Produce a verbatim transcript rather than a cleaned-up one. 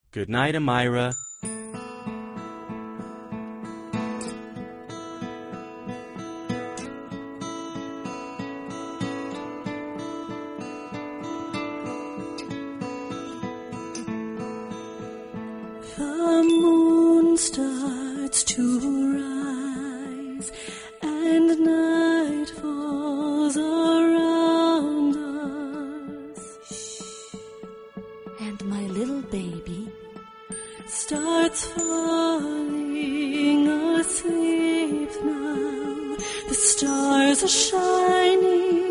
Good night, Amira. The moon starts to rise and night falls around us. And my little baby starts falling asleep now. The stars are shining